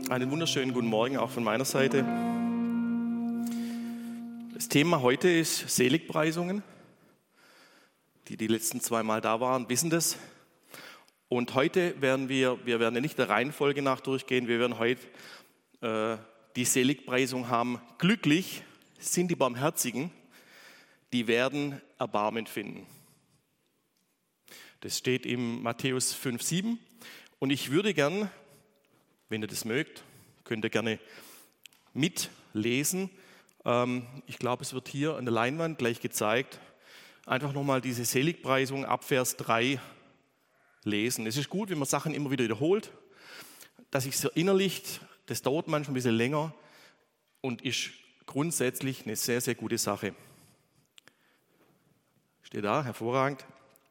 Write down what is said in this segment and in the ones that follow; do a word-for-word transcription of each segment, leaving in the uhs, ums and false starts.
Einen wunderschönen guten Morgen auch von meiner Seite. Das Thema heute ist Seligpreisungen. Die, die letzten zwei Mal da waren, wissen das. Und heute werden wir, wir werden ja nicht der Reihenfolge nach durchgehen, wir werden heute äh, die Seligpreisung haben. Glücklich sind die Barmherzigen, die werden Erbarmen finden. Das steht im Matthäus fünf, sieben. Und ich würde gern, wenn ihr das mögt, könnt ihr gerne mitlesen. Ähm, ich glaube, es wird hier an der Leinwand gleich gezeigt. Einfach nochmal diese Seligpreisung ab Vers drei lesen. Es ist gut, wenn man Sachen immer wieder wiederholt, dass sich so innerlicht, das dauert manchmal ein bisschen länger und ist grundsätzlich eine sehr, sehr gute Sache. Steht da, hervorragend.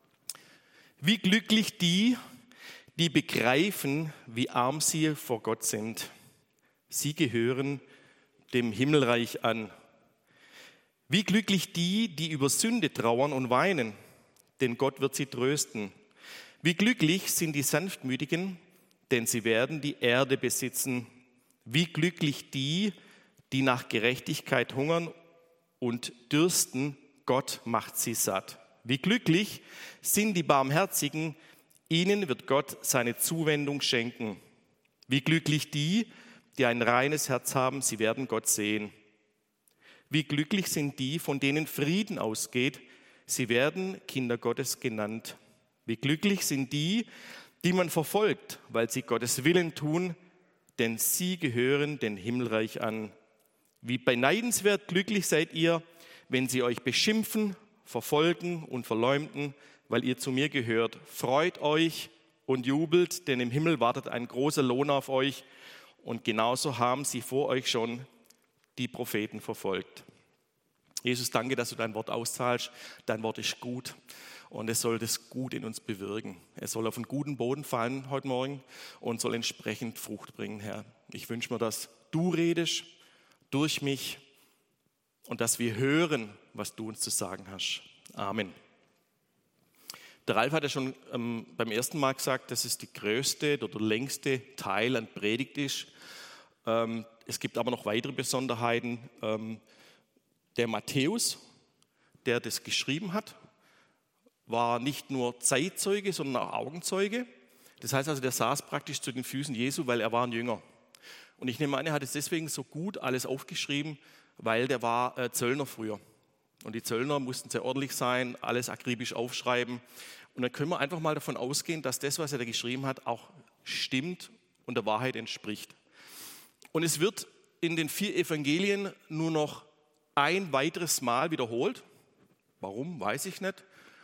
Wie glücklich die, die begreifen, wie arm sie vor Gott sind. Sie gehören dem Himmelreich an. Wie glücklich die, die über Sünde trauern und weinen, denn Gott wird sie trösten. Wie glücklich sind die Sanftmütigen, denn sie werden die Erde besitzen. Wie glücklich die, die nach Gerechtigkeit hungern und dürsten, Gott macht sie satt. Wie glücklich sind die Barmherzigen, ihnen wird Gott seine Zuwendung schenken. Wie glücklich die, die ein reines Herz haben, sie werden Gott sehen. Wie glücklich sind die, von denen Frieden ausgeht, sie werden Kinder Gottes genannt. Wie glücklich sind die, die man verfolgt, weil sie Gottes Willen tun, denn sie gehören dem Himmelreich an. Wie beneidenswert glücklich seid ihr, wenn sie euch beschimpfen, verfolgen und verleumden, weil ihr zu mir gehört. Freut euch und jubelt, denn im Himmel wartet ein großer Lohn auf euch. Und genauso haben sie vor euch schon die Propheten verfolgt. Jesus, danke, dass du dein Wort auszahlst. Dein Wort ist gut und es soll das Gut in uns bewirken. Es soll auf einen guten Boden fallen heute Morgen und soll entsprechend Frucht bringen, Herr. Ich wünsche mir, dass du redest durch mich und dass wir hören, was du uns zu sagen hast. Amen. Der Ralf hat ja schon ähm, beim ersten Mal gesagt, dass es die größte oder längste Teil an Predigt ist. Ähm, es gibt aber noch weitere Besonderheiten. Ähm, der Matthäus, der das geschrieben hat, war nicht nur Zeitzeuge, sondern auch Augenzeuge. Das heißt also, der saß praktisch zu den Füßen Jesu, weil er war ein Jünger. Und ich nehme an, er hat es deswegen so gut alles aufgeschrieben, weil der war äh, Zöllner früher. Und die Zöllner mussten sehr ordentlich sein, alles akribisch aufschreiben. Und dann können wir einfach mal davon ausgehen, dass das, was er da geschrieben hat, auch stimmt und der Wahrheit entspricht. Und es wird in den vier Evangelien nur noch ein weiteres Mal wiederholt. Warum, weiß ich nicht.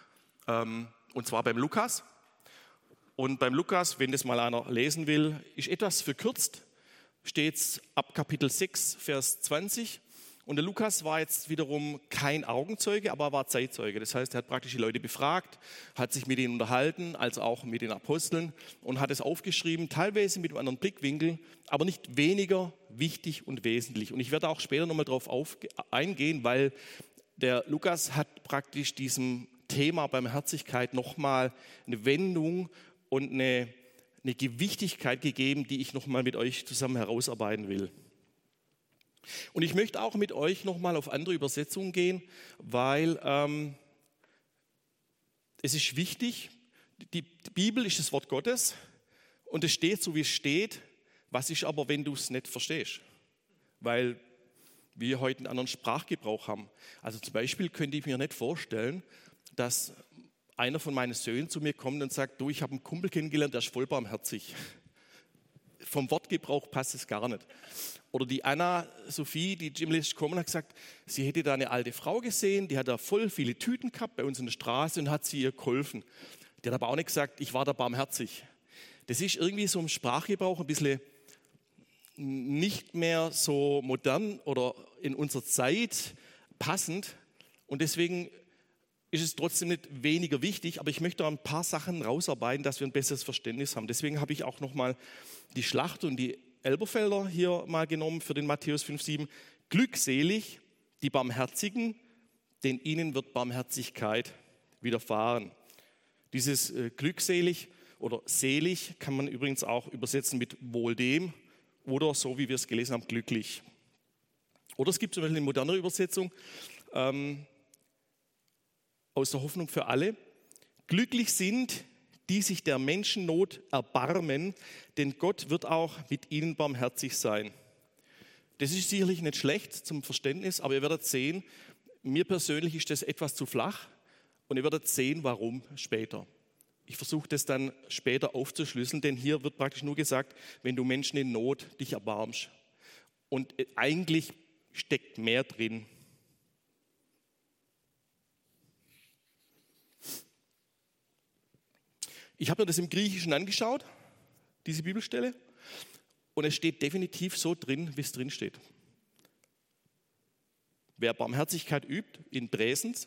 Und zwar beim Lukas. Und beim Lukas, wenn das mal einer lesen will, ist etwas verkürzt, steht es ab Kapitel sechs, Vers zwanzig. Und der Lukas war jetzt wiederum kein Augenzeuge, aber er war Zeitzeuge. Das heißt, er hat praktisch die Leute befragt, hat sich mit ihnen unterhalten, als auch mit den Aposteln und hat es aufgeschrieben, teilweise mit einem anderen Blickwinkel, aber nicht weniger wichtig und wesentlich. Und ich werde auch später nochmal darauf eingehen, weil der Lukas hat praktisch diesem Thema Barmherzigkeit nochmal eine Wendung und eine, eine Gewichtigkeit gegeben, die ich nochmal mit euch zusammen herausarbeiten will. Und ich möchte auch mit euch nochmal auf andere Übersetzungen gehen, weil ähm, es ist wichtig, die, die Bibel ist das Wort Gottes und es steht so, wie es steht. Was ist aber, wenn du es nicht verstehst? Weil wir heute einen anderen Sprachgebrauch haben. Also zum Beispiel könnte ich mir nicht vorstellen, dass einer von meinen Söhnen zu mir kommt und sagt, du, ich habe einen Kumpel kennengelernt, der ist voll barmherzig. Vom Wortgebrauch passt es gar nicht. Oder die Anna Sophie, die Jim ist gekommen und hat gesagt, sie hätte da eine alte Frau gesehen, die hat da voll viele Tüten gehabt bei uns in der Straße und hat sie ihr geholfen. Die hat aber auch nicht gesagt, ich war da barmherzig. Das ist irgendwie so im Sprachgebrauch ein bisschen nicht mehr so modern oder in unserer Zeit passend. Und deswegen ist es trotzdem nicht weniger wichtig, aber ich möchte ein paar Sachen rausarbeiten, dass wir ein besseres Verständnis haben. Deswegen habe ich auch nochmal die Schlacht und die Elberfelder hier mal genommen für den Matthäus fünf, sieben. Glückselig die Barmherzigen, denn ihnen wird Barmherzigkeit widerfahren. Dieses äh, glückselig oder selig kann man übrigens auch übersetzen mit wohl dem oder so, wie wir es gelesen haben, glücklich. Oder es gibt zum Beispiel eine modernere Übersetzung ähm, aus der Hoffnung für alle. Glücklich sind, die sich der Menschennot erbarmen, denn Gott wird auch mit ihnen barmherzig sein. Das ist sicherlich nicht schlecht zum Verständnis, aber ihr werdet sehen, mir persönlich ist das etwas zu flach und ihr werdet sehen, warum später. Ich versuche das dann später aufzuschlüsseln, denn hier wird praktisch nur gesagt, wenn du Menschen in Not dich erbarmst. Und eigentlich steckt mehr drin. Ich habe mir das im Griechischen angeschaut, diese Bibelstelle, und es steht definitiv so drin, wie es drin steht. Wer Barmherzigkeit übt in Präsens,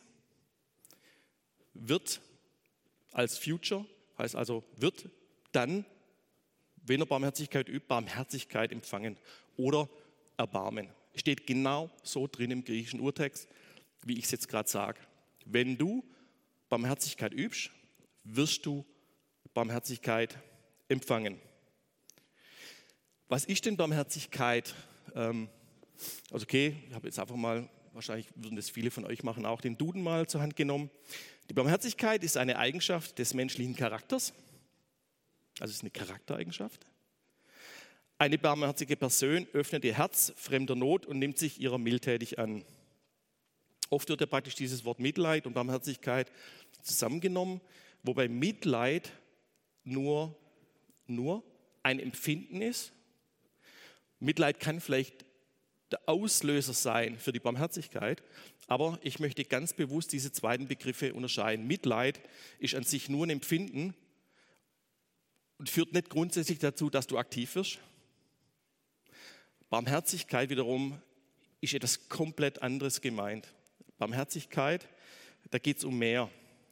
wird als Future, heißt also wird dann, wenn er Barmherzigkeit übt, Barmherzigkeit empfangen oder Erbarmen. Steht genau so drin im griechischen Urtext, wie ich es jetzt gerade sage. Wenn du Barmherzigkeit übst, wirst du Barmherzigkeit empfangen. Was ist denn Barmherzigkeit? Ähm, also okay, ich habe jetzt einfach mal, wahrscheinlich würden das viele von euch machen, auch den Duden mal zur Hand genommen. Die Barmherzigkeit ist eine Eigenschaft des menschlichen Charakters. Also es ist eine Charaktereigenschaft. Eine barmherzige Person öffnet ihr Herz fremder Not und nimmt sich ihrer mildtätig an. Oft wird ja praktisch dieses Wort Mitleid und Barmherzigkeit zusammengenommen, wobei Mitleid nur, nur ein Empfinden ist. Mitleid kann vielleicht der Auslöser sein für die Barmherzigkeit, aber ich möchte ganz bewusst diese beiden Begriffe unterscheiden. Mitleid ist an sich nur ein Empfinden und führt nicht grundsätzlich dazu, dass du aktiv wirst. Barmherzigkeit wiederum ist etwas komplett anderes gemeint. Barmherzigkeit, da geht es um mehr.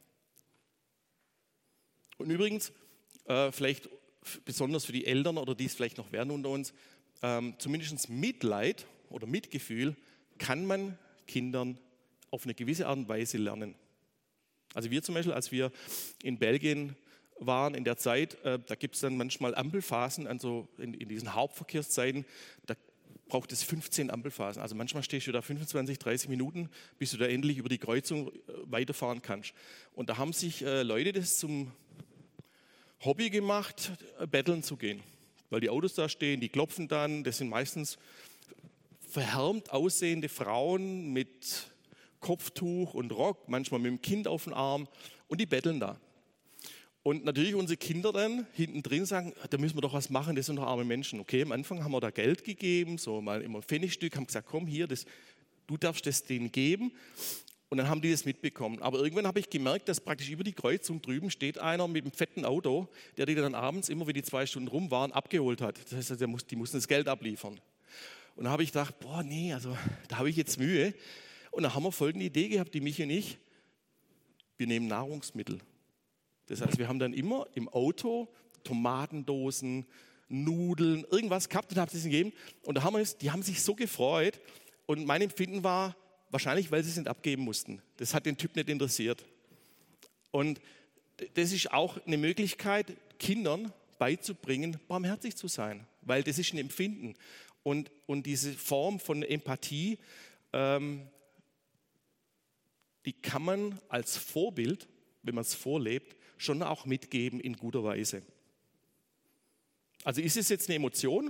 Und übrigens, äh, vielleicht besonders für die Eltern oder die es vielleicht noch werden unter uns, ähm, zumindest Mitleid oder Mitgefühl kann man Kindern auf eine gewisse Art und Weise lernen. Also wir zum Beispiel, als wir in Belgien waren in der Zeit, äh, da gibt es dann manchmal Ampelphasen, also in, in diesen Hauptverkehrszeiten, da braucht es fünfzehn Ampelphasen. Also manchmal stehst du da fünfundzwanzig, dreißig Minuten, bis du da endlich über die Kreuzung äh, weiterfahren kannst. Und da haben sich äh, Leute das zum Hobby gemacht, äh, betteln zu gehen. Weil die Autos da stehen, die klopfen dann, das sind meistens verhärmt aussehende Frauen mit Kopftuch und Rock, manchmal mit dem Kind auf dem Arm und die betteln da. Und natürlich unsere Kinder dann hinten drin sagen, da müssen wir doch was machen, das sind doch arme Menschen. Okay, am Anfang haben wir da Geld gegeben, so mal immer ein Pfennigstück, haben gesagt, komm hier, das, du darfst das denen geben. Und dann haben die das mitbekommen. Aber irgendwann habe ich gemerkt, dass praktisch über die Kreuzung drüben steht einer mit einem fetten Auto, der die dann abends, immer wenn die zwei Stunden rum waren, abgeholt hat. Das heißt, der muss, die mussten das Geld abliefern. Und da habe ich gedacht, boah, nee, also da habe ich jetzt Mühe. Und dann haben wir folgende Idee gehabt, die Michi und ich, wir nehmen Nahrungsmittel. Das heißt, wir haben dann immer im Auto Tomatendosen, Nudeln, irgendwas gehabt und haben es gegeben. Und da haben wir es, die haben sich so gefreut. Und mein Empfinden war, wahrscheinlich, weil sie es nicht abgeben mussten. Das hat den Typ nicht interessiert. Und das ist auch eine Möglichkeit, Kindern beizubringen, barmherzig zu sein. Weil das ist ein Empfinden. Und, und diese Form von Empathie, ähm, die kann man als Vorbild, wenn man es vorlebt, schon auch mitgeben in guter Weise. Also ist es jetzt eine Emotion?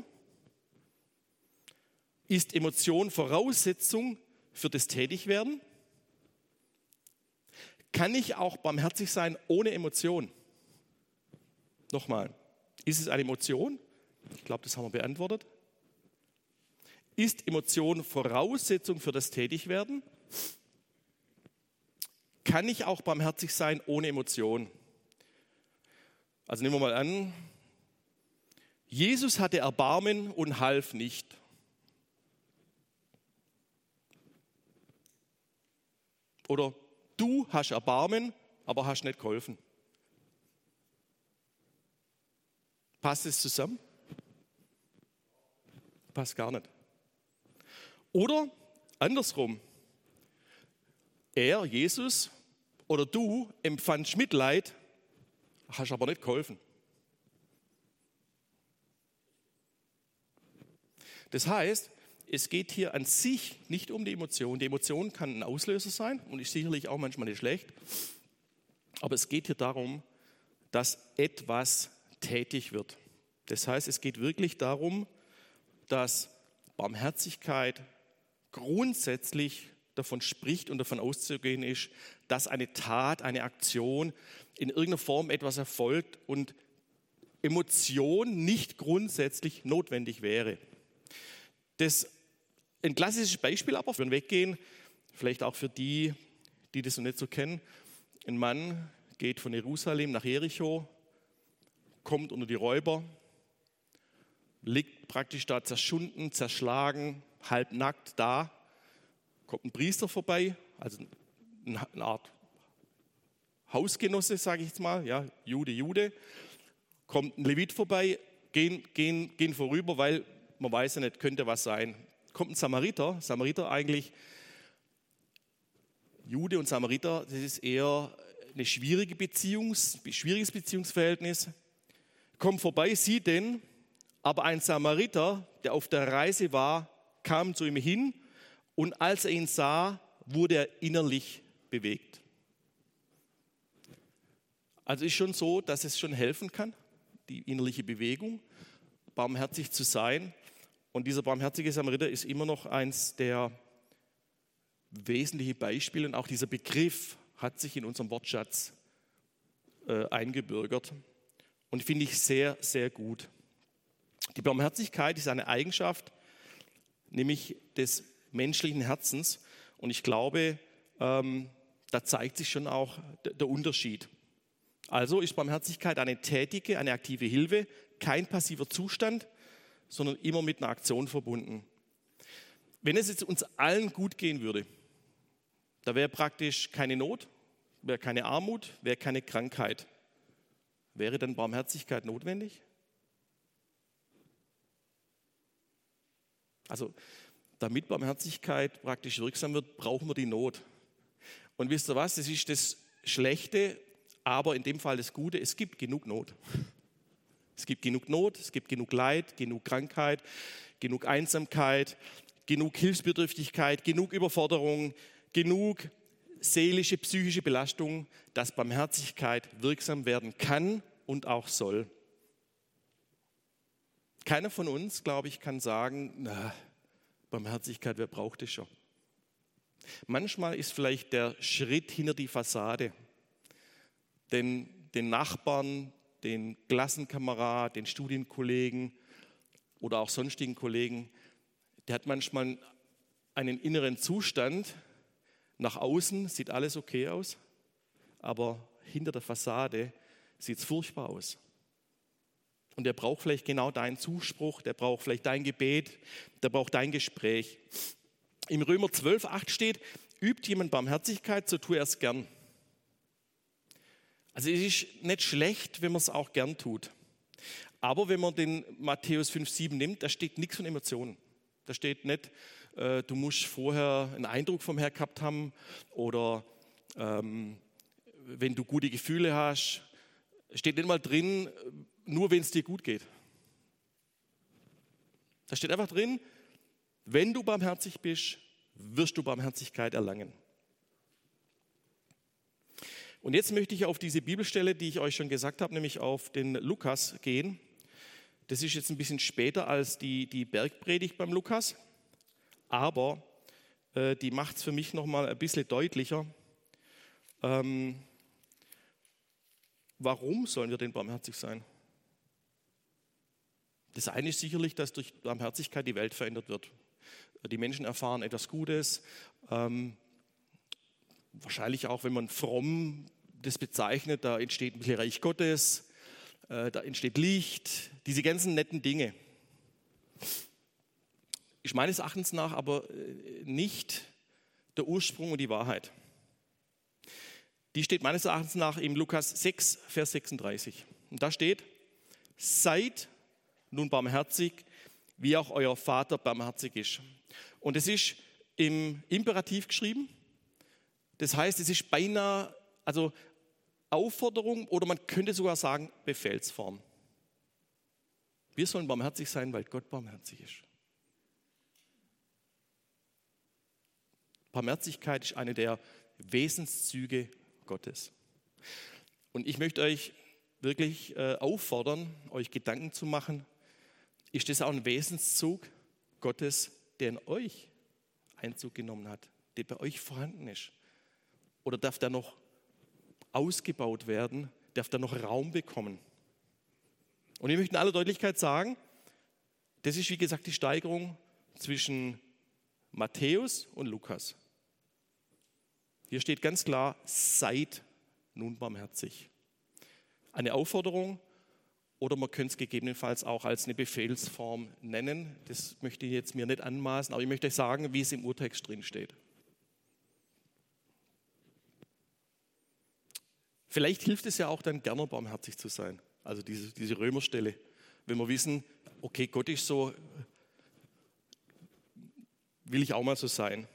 Ist Emotion Voraussetzung für das Tätigwerden? Kann ich auch barmherzig sein ohne Emotion? Nochmal, ist es eine Emotion? Ich glaube, das haben wir beantwortet. Ist Emotion Voraussetzung für das Tätigwerden? Kann ich auch barmherzig sein ohne Emotion? Also nehmen wir mal an, Jesus hatte Erbarmen und half nicht. Oder du hast Erbarmen, aber hast nicht geholfen. Passt es zusammen? Passt gar nicht. Oder andersrum. Er, Jesus, oder du empfandst Mitleid, hast aber nicht geholfen. Das heißt, es geht hier an sich nicht um die Emotion. Die Emotion kann ein Auslöser sein und ist sicherlich auch manchmal nicht schlecht. Aber es geht hier darum, dass etwas tätig wird. Das heißt, es geht wirklich darum, dass Barmherzigkeit grundsätzlich davon spricht und davon auszugehen ist, dass eine Tat, eine Aktion in irgendeiner Form etwas erfolgt und Emotion nicht grundsätzlich notwendig wäre. Das ein klassisches Beispiel aber, wenn wir weggehen, vielleicht auch für die, die das noch nicht so kennen. Ein Mann geht von Jerusalem nach Jericho, kommt unter die Räuber, liegt praktisch da zerschunden, zerschlagen, halbnackt da, kommt ein Priester vorbei, also eine Art Hausgenosse, sage ich jetzt mal, ja, Jude, Jude, kommt ein Levit vorbei, gehen, gehen, gehen vorüber, weil man weiß ja nicht, könnte was sein. Kommt ein Samariter, Samariter eigentlich, Jude und Samariter, das ist eher eine schwierige Beziehungs, schwieriges Beziehungsverhältnis. Kommt vorbei, sieht den, aber ein Samariter, der auf der Reise war, kam zu ihm hin und als er ihn sah, wurde er innerlich bewegt. Also ist schon so, dass es schon helfen kann, die innerliche Bewegung, barmherzig zu sein. Und dieser barmherzige Samariter ist immer noch eins der wesentlichen Beispiele. Und auch dieser Begriff hat sich in unserem Wortschatz äh, eingebürgert. Und finde ich sehr, sehr gut. Die Barmherzigkeit ist eine Eigenschaft, nämlich des menschlichen Herzens. Und ich glaube, ähm, da zeigt sich schon auch der, der Unterschied. Also ist Barmherzigkeit eine tätige, eine aktive Hilfe, kein passiver Zustand, sondern immer mit einer Aktion verbunden. Wenn es jetzt uns allen gut gehen würde, da wäre praktisch keine Not, wäre keine Armut, wäre keine Krankheit. Wäre dann Barmherzigkeit notwendig? Also, damit Barmherzigkeit praktisch wirksam wird, brauchen wir die Not. Und wisst ihr was, das ist das Schlechte, aber in dem Fall das Gute, es gibt genug Not. Es gibt genug Not, es gibt genug Leid, genug Krankheit, genug Einsamkeit, genug Hilfsbedürftigkeit, genug Überforderung, genug seelische, psychische Belastung, dass Barmherzigkeit wirksam werden kann und auch soll. Keiner von uns, glaube ich, kann sagen, na, Barmherzigkeit, wer braucht es schon? Manchmal ist vielleicht der Schritt hinter die Fassade, den, den Nachbarn, den Klassenkamerad, den Studienkollegen oder auch sonstigen Kollegen, der hat manchmal einen inneren Zustand. Nach außen sieht alles okay aus, aber hinter der Fassade sieht es furchtbar aus. Und der braucht vielleicht genau deinen Zuspruch, der braucht vielleicht dein Gebet, der braucht dein Gespräch. Im Römer zwölf, acht steht, übt jemand Barmherzigkeit, so tue er es gern. Also es ist nicht schlecht, wenn man es auch gern tut. Aber wenn man den Matthäus fünf, sieben nimmt, da steht nichts von Emotionen. Da steht nicht, äh, du musst vorher einen Eindruck vom Herrn gehabt haben oder ähm, wenn du gute Gefühle hast. Steht nicht mal drin, nur wenn es dir gut geht. Da steht einfach drin, wenn du barmherzig bist, wirst du Barmherzigkeit erlangen. Und jetzt möchte ich auf diese Bibelstelle, die ich euch schon gesagt habe, nämlich auf den Lukas gehen. Das ist jetzt ein bisschen später als die, die Bergpredigt beim Lukas, aber äh, die macht es für mich nochmal ein bisschen deutlicher. Ähm, warum sollen wir denn barmherzig sein? Das eine ist sicherlich, dass durch Barmherzigkeit die Welt verändert wird. Die Menschen erfahren etwas Gutes. Ähm, wahrscheinlich auch, wenn man fromm das bezeichnet, da entsteht ein bisschen Reich Gottes, äh, da entsteht Licht, diese ganzen netten Dinge. Ist meines Erachtens nach aber nicht der Ursprung und die Wahrheit. Die steht meines Erachtens nach im Lukas sechs, Vers sechsunddreißig. Und da steht, seid nun barmherzig, wie auch euer Vater barmherzig ist. Und es ist im Imperativ geschrieben. Das heißt, es ist beinahe, also Aufforderung oder man könnte sogar sagen Befehlsform. Wir sollen barmherzig sein, weil Gott barmherzig ist. Barmherzigkeit ist eine der Wesenszüge Gottes. Und ich möchte euch wirklich äh, auffordern, euch Gedanken zu machen, ist das auch ein Wesenszug Gottes, der in euch Einzug genommen hat, der bei euch vorhanden ist? Oder darf der noch ausgebaut werden, darf der noch Raum bekommen? Und ich möchte in aller Deutlichkeit sagen, das ist wie gesagt die Steigerung zwischen Matthäus und Lukas. Hier steht ganz klar, seid nun barmherzig. Eine Aufforderung oder man könnte es gegebenenfalls auch als eine Befehlsform nennen. Das möchte ich jetzt mir nicht anmaßen, aber ich möchte euch sagen, wie es im Urtext drin steht. Vielleicht hilft es ja auch dann gerne, barmherzig zu sein. Also diese, diese Römerstelle. Wenn wir wissen, okay, Gott ist so, will ich auch mal so sein.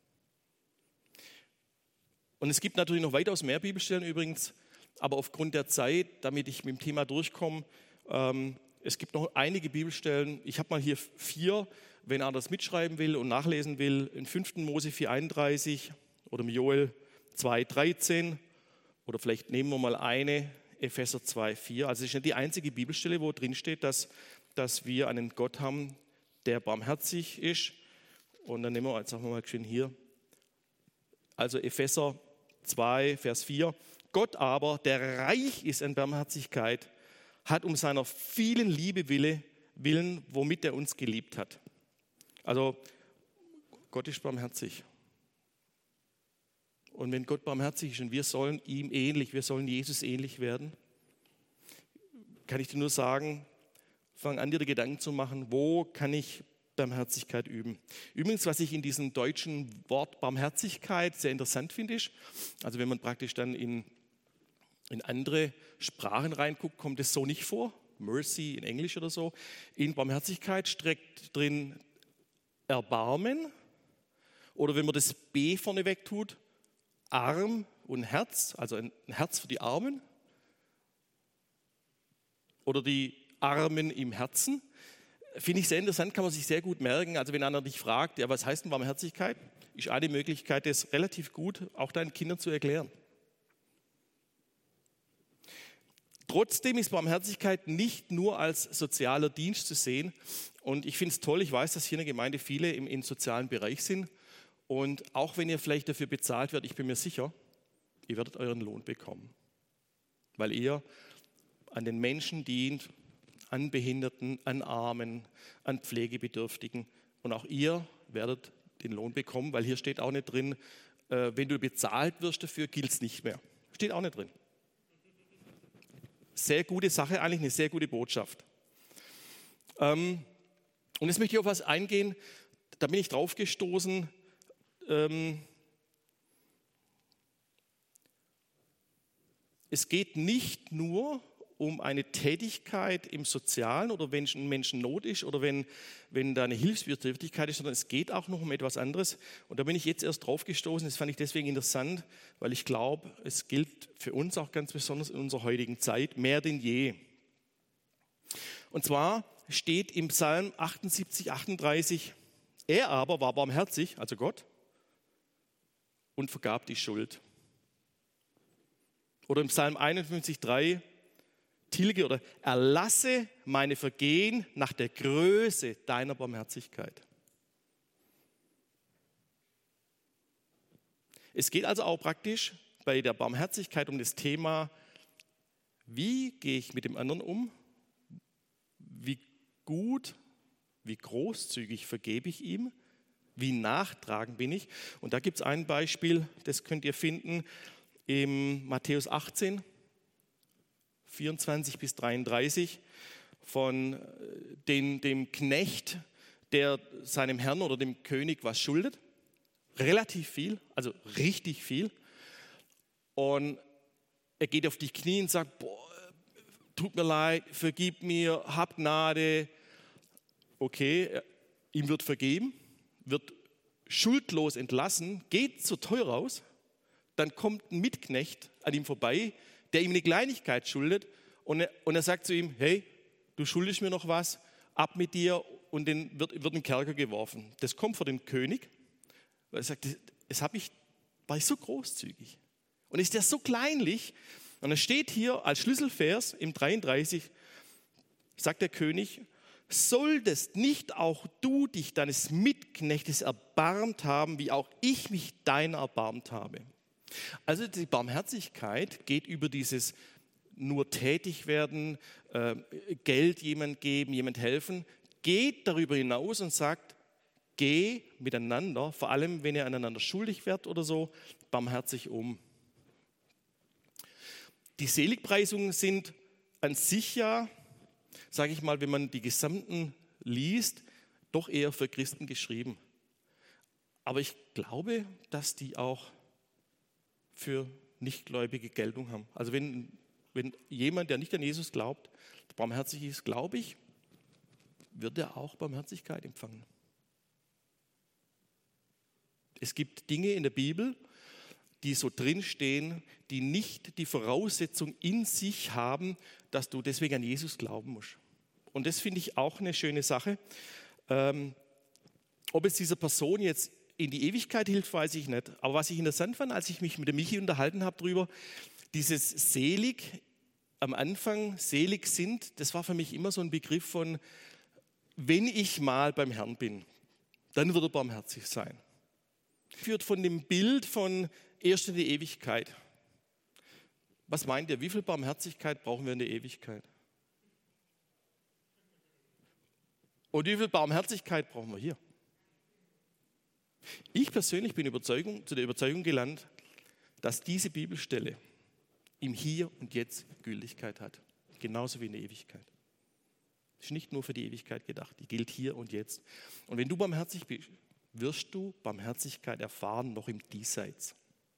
Und es gibt natürlich noch weitaus mehr Bibelstellen übrigens, aber aufgrund der Zeit, damit ich mit dem Thema durchkomme, ähm, es gibt noch einige Bibelstellen. Ich habe mal hier vier, wenn einer das mitschreiben will und nachlesen will, in fünften Mose vier einunddreißig oder im Joel zwei dreizehn oder vielleicht nehmen wir mal eine, Epheser zwei vier. Also es ist nicht die einzige Bibelstelle, wo drin steht, dass, dass wir einen Gott haben, der barmherzig ist. Und dann nehmen wir, jetzt sagen wir mal schön hier, also Epheser zwei, Vers vier. Gott aber, der reich ist an Barmherzigkeit, hat um seiner vielen Liebe willen, womit er uns geliebt hat. Also Gott ist barmherzig. Und wenn Gott barmherzig ist und wir sollen ihm ähnlich, wir sollen Jesus ähnlich werden, kann ich dir nur sagen, fang an, dir die Gedanken zu machen, wo kann ich Barmherzigkeit üben. Übrigens, was ich in diesem deutschen Wort Barmherzigkeit sehr interessant finde, ist, also wenn man praktisch dann in, in andere Sprachen reinguckt, kommt es so nicht vor. Mercy in Englisch oder so. In Barmherzigkeit steckt drin Erbarmen oder wenn man das B vorne weg tut, Arm und Herz, also ein Herz für die Armen oder die Armen im Herzen. Finde ich sehr interessant, kann man sich sehr gut merken. Also wenn einer dich fragt, ja, was heißt denn Barmherzigkeit, ist eine Möglichkeit, das relativ gut auch deinen Kindern zu erklären. Trotzdem ist Barmherzigkeit nicht nur als sozialer Dienst zu sehen. Und ich finde es toll, ich weiß, dass hier in der Gemeinde viele im, im sozialen Bereich sind. Und auch wenn ihr vielleicht dafür bezahlt werdet, ich bin mir sicher, ihr werdet euren Lohn bekommen. Weil ihr an den Menschen dient, an Behinderten, an Armen, an Pflegebedürftigen. Und auch ihr werdet den Lohn bekommen, weil hier steht auch nicht drin, äh, wenn du bezahlt wirst dafür, gilt es nicht mehr. Steht auch nicht drin. Sehr gute Sache, eigentlich eine sehr gute Botschaft. Ähm, und jetzt möchte ich auf was eingehen, da bin ich drauf gestoßen. Ähm, es geht nicht nur um eine Tätigkeit im Sozialen oder wenn ein Mensch in Not ist oder wenn, wenn da eine Hilfsbedürftigkeit ist, sondern es geht auch noch um etwas anderes. Und da bin ich jetzt erst drauf gestoßen, das fand ich deswegen interessant, weil ich glaube, es gilt für uns auch ganz besonders in unserer heutigen Zeit mehr denn je. Und zwar steht im Psalm achtundsiebzig, achtunddreißig, er aber war barmherzig, also Gott, und vergab die Schuld. Oder im Psalm einundfünfzig, drei, tilge oder erlasse meine Vergehen nach der Größe deiner Barmherzigkeit. Es geht also auch praktisch bei der Barmherzigkeit um das Thema, wie gehe ich mit dem anderen um, wie gut, wie großzügig vergebe ich ihm, wie nachtragend bin ich. Und da gibt es ein Beispiel, das könnt ihr finden im Matthäus achtzehn, vierundzwanzig bis dreiunddreißig, von den, dem Knecht, der seinem Herrn oder dem König was schuldet. Relativ viel, also richtig viel. Und er geht auf die Knie und sagt, boah, tut mir leid, vergib mir, hab Gnade. Okay, ihm wird vergeben, wird schuldlos entlassen, geht zur Tür raus. Dann kommt ein Mitknecht an ihm vorbei, der ihm eine Kleinigkeit schuldet und er, und er sagt zu ihm, hey, du schuldest mir noch was, ab mit dir, und den wird, wird in den Kerker geworfen. Das kommt vor den König, weil er sagt, es hat mich, war ich so großzügig. Und ist der so kleinlich? Und es steht hier als Schlüsselvers im dreiunddreißig, sagt der König, solltest nicht auch du dich deines Mitknechtes erbarmt haben, wie auch ich mich deiner erbarmt habe. Also die Barmherzigkeit geht über dieses nur tätig werden, äh, Geld jemand geben, jemand helfen, geht darüber hinaus und sagt, geh miteinander, vor allem wenn ihr aneinander schuldig werdet oder so, barmherzig um. Die Seligpreisungen sind an sich ja, sage ich mal, wenn man die gesamten liest, doch eher für Christen geschrieben. Aber ich glaube, dass die auch für Nichtgläubige Geltung haben. Also wenn, wenn jemand, der nicht an Jesus glaubt, barmherzig ist, glaube ich, wird er auch Barmherzigkeit empfangen. Es gibt Dinge in der Bibel, die so drinstehen, die nicht die Voraussetzung in sich haben, dass du deswegen an Jesus glauben musst. Und das finde ich auch eine schöne Sache. Ähm, ob es dieser Person jetzt in die Ewigkeit hilft, weiß ich nicht. Aber was ich interessant fand, als ich mich mit der Michi unterhalten habe darüber, dieses selig, am Anfang selig sind, das war für mich immer so ein Begriff von, wenn ich mal beim Herrn bin, dann wird er barmherzig sein. Führt von dem Bild von erst in die Ewigkeit. Was meint ihr, wie viel Barmherzigkeit brauchen wir in der Ewigkeit? Und wie viel Barmherzigkeit brauchen wir hier? Ich persönlich bin Überzeugung, zu der Überzeugung gelangt, dass diese Bibelstelle im Hier und Jetzt Gültigkeit hat. Genauso wie in der Ewigkeit. Ist nicht nur für die Ewigkeit gedacht, die gilt hier und jetzt. Und wenn du barmherzig bist, wirst du Barmherzigkeit erfahren, noch im Diesseits.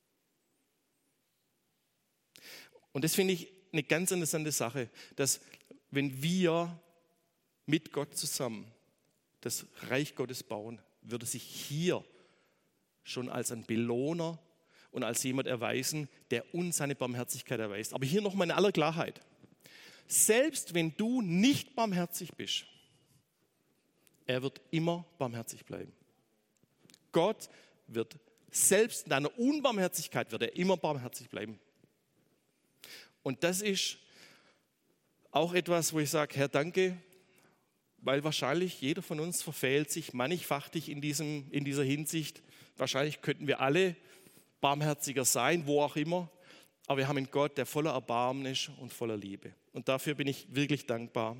Und das finde ich eine ganz interessante Sache, dass wenn wir mit Gott zusammen das Reich Gottes bauen, würde sich hier schon als ein Belohner und als jemand erweisen, der uns seine Barmherzigkeit erweist. Aber hier nochmal in aller Klarheit. Selbst wenn du nicht barmherzig bist, er wird immer barmherzig bleiben. Gott wird selbst in deiner Unbarmherzigkeit wird er immer barmherzig bleiben. Und das ist auch etwas, wo ich sage, Herr, danke, weil wahrscheinlich jeder von uns verfehlt sich mannigfachtig in, diesem, in dieser Hinsicht. Wahrscheinlich könnten wir alle barmherziger sein, wo auch immer. Aber wir haben einen Gott, der voller Erbarmen ist und voller Liebe. Und dafür bin ich wirklich dankbar.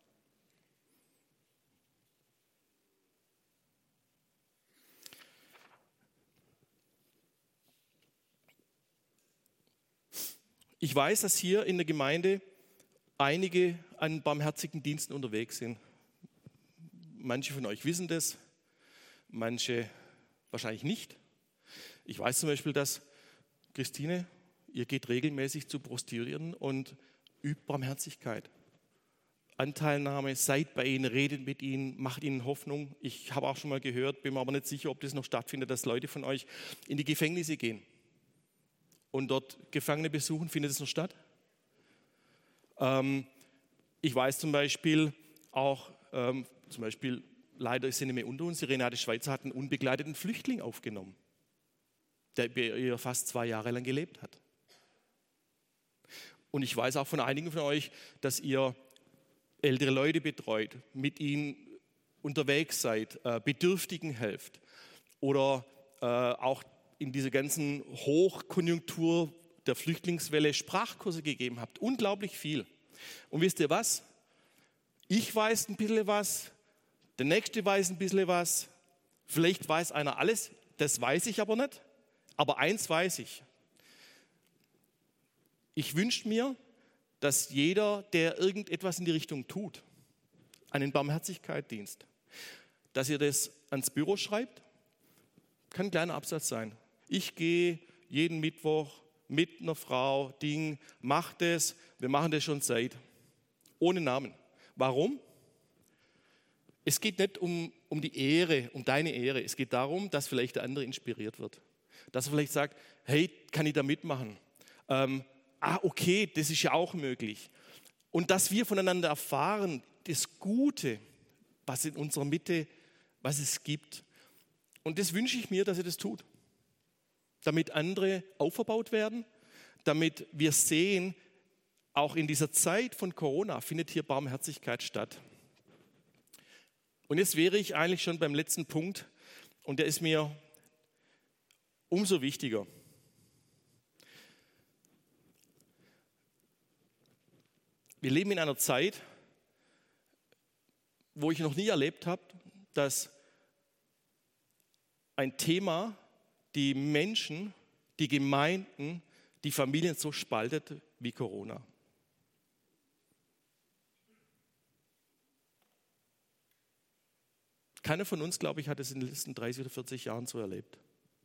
Ich weiß, dass hier in der Gemeinde einige an barmherzigen Diensten unterwegs sind. Manche von euch wissen das, manche wahrscheinlich nicht. Ich weiß zum Beispiel, dass Christine, ihr geht regelmäßig zu Prostituierten und übt Barmherzigkeit. Anteilnahme, seid bei ihnen, redet mit ihnen, macht ihnen Hoffnung. Ich habe auch schon mal gehört, bin mir aber nicht sicher, ob das noch stattfindet, dass Leute von euch in die Gefängnisse gehen und dort Gefangene besuchen. Findet es noch statt? Ähm, ich weiß zum Beispiel auch, ähm, zum Beispiel, leider sind nicht mehr unter uns, die Renate Schweizer hat einen unbegleiteten Flüchtling aufgenommen, der bei ihr fast zwei Jahre lang gelebt hat. Und ich weiß auch von einigen von euch, dass ihr ältere Leute betreut, mit ihnen unterwegs seid, äh, Bedürftigen helft oder äh, auch in dieser ganzen Hochkonjunktur der Flüchtlingswelle Sprachkurse gegeben habt. Unglaublich viel. Und wisst ihr was? Ich weiß ein bisschen was, der Nächste weiß ein bisschen was, vielleicht weiß einer alles, das weiß ich aber nicht. Aber eins weiß ich. Ich wünsche mir, dass jeder, der irgendetwas in die Richtung tut, einen Barmherzigkeitsdienst, dass ihr das ans Büro schreibt, kann ein kleiner Absatz sein. Ich gehe jeden Mittwoch mit einer Frau, Ding, macht das, wir machen das schon seit, ohne Namen. Warum? Es geht nicht um, um die Ehre, um deine Ehre, es geht darum, dass vielleicht der andere inspiriert wird. Dass er vielleicht sagt, hey, kann ich da mitmachen? Ähm, ah, okay, das ist ja auch möglich. Und dass wir voneinander erfahren, das Gute, was in unserer Mitte, was es gibt. Und das wünsche ich mir, dass ihr das tut. damit andere aufgebaut werden, damit wir sehen, auch in dieser Zeit von Corona findet hier Barmherzigkeit statt. Und jetzt wäre ich eigentlich schon beim letzten Punkt und der ist mir umso wichtiger. Wir leben in einer Zeit, wo ich noch nie erlebt habe, dass ein Thema die Menschen, die Gemeinden, die Familien so spaltet wie Corona. Keiner von uns, glaube ich, hat es in den letzten dreißig oder vierzig Jahren so erlebt.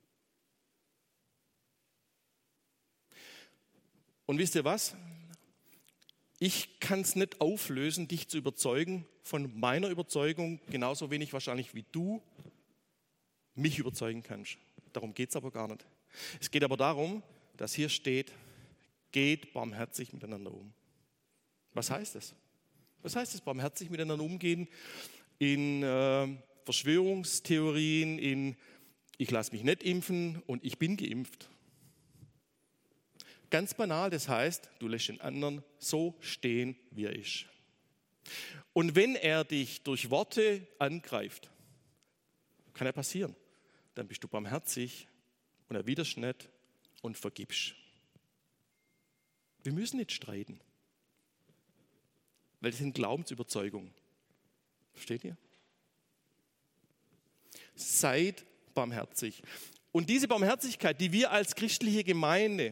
Und wisst ihr was? Ich kann es nicht auflösen, dich zu überzeugen von meiner Überzeugung, genauso wenig wahrscheinlich wie du mich überzeugen kannst. Darum geht es aber gar nicht. Es geht aber darum, dass hier steht, geht barmherzig miteinander um. Was heißt das? Was heißt es, barmherzig miteinander umgehen? In äh, Verschwörungstheorien, in ich lasse mich nicht impfen und ich bin geimpft. Ganz banal, das heißt, du lässt den anderen so stehen, wie er ist. Und wenn er dich durch Worte angreift, kann ja passieren, dann bist du barmherzig und erwiderst nicht und vergibst. Wir müssen nicht streiten, weil das sind Glaubensüberzeugungen. Versteht ihr? Seid barmherzig. Und diese Barmherzigkeit, die wir als christliche Gemeinde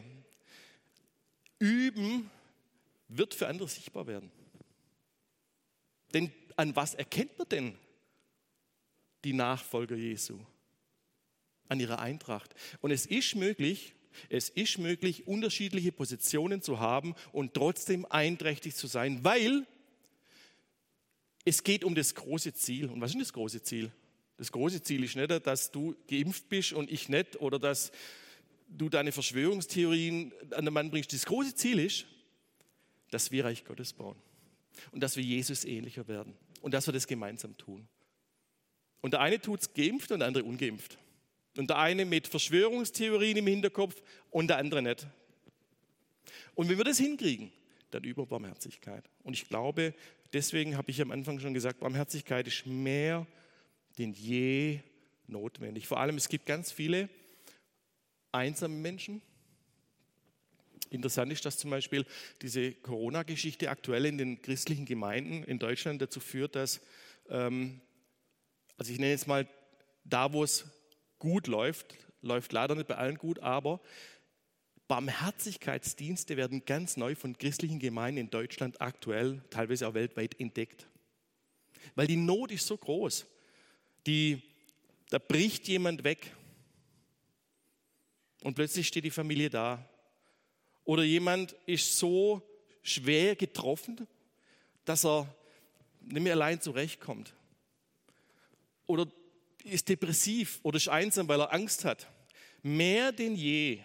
üben, wird für andere sichtbar werden. Denn an was erkennt man denn die Nachfolger Jesu? An ihrer Eintracht. Und es ist möglich, es ist möglich, unterschiedliche Positionen zu haben und trotzdem einträchtig zu sein, weil es geht um das große Ziel. Und was ist denn das große Ziel? Das große Ziel ist nicht, dass du geimpft bist und ich nicht oder dass du deine Verschwörungstheorien an den Mann bringst. Das große Ziel ist, dass wir Reich Gottes bauen und dass wir Jesus ähnlicher werden und dass wir das gemeinsam tun. Und der eine tut es geimpft und der andere ungeimpft. Und der eine mit Verschwörungstheorien im Hinterkopf und der andere nicht. Und wenn wir das hinkriegen, dann über Barmherzigkeit. Und ich glaube, deswegen habe ich am Anfang schon gesagt, Barmherzigkeit ist mehr denn je notwendig. Vor allem, es gibt ganz viele einsame Menschen. Interessant ist, dass zum Beispiel diese Corona-Geschichte aktuell in den christlichen Gemeinden in Deutschland dazu führt, dass, ähm, also ich nenne jetzt mal, da wo es gut läuft, läuft leider nicht bei allen gut, aber Barmherzigkeitsdienste werden ganz neu von christlichen Gemeinden in Deutschland aktuell, teilweise auch weltweit entdeckt. Weil die Not ist so groß. Die, da bricht jemand weg und plötzlich steht die Familie da. Oder jemand ist so schwer getroffen, dass er nicht mehr allein zurechtkommt. Oder ist depressiv oder ist einsam, weil er Angst hat. Mehr denn je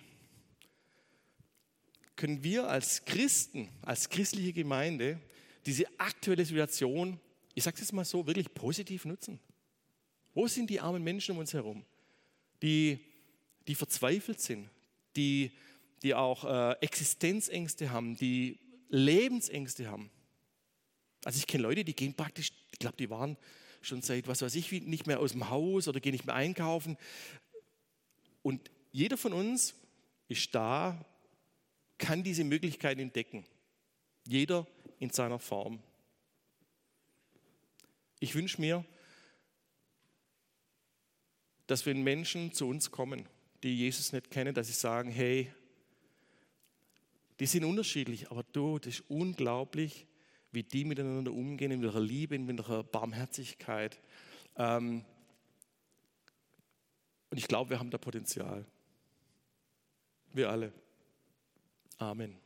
können wir als Christen, als christliche Gemeinde diese aktuelle Situation, ich sage es jetzt mal so, wirklich positiv nutzen. Wo sind die armen Menschen um uns herum, die, die verzweifelt sind, die, die auch äh, Existenzängste haben, die Lebensängste haben? Also ich kenne Leute, die gehen praktisch, ich glaube, die waren schon seit, was weiß ich, nicht mehr aus dem Haus oder gehen nicht mehr einkaufen. Und jeder von uns ist da, kann diese Möglichkeiten entdecken. Jeder in seiner Form. Ich wünsche mir, dass wenn Menschen zu uns kommen, die Jesus nicht kennen, dass sie sagen, hey, die sind unterschiedlich, aber du, das ist unglaublich, wie die miteinander umgehen, in ihrer Liebe, in ihrer Barmherzigkeit. Und ich glaube, wir haben da Potenzial. Wir alle. Amen.